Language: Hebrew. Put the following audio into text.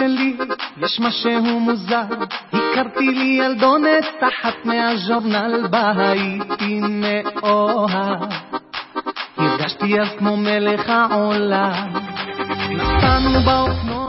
שלי יש משהו מוזר, הכרתי לי ילדונת תחת מהז'ורנל בה הייתי מאוהב, הרגשתי אז כמו מלך העולם, נסענו באופנוע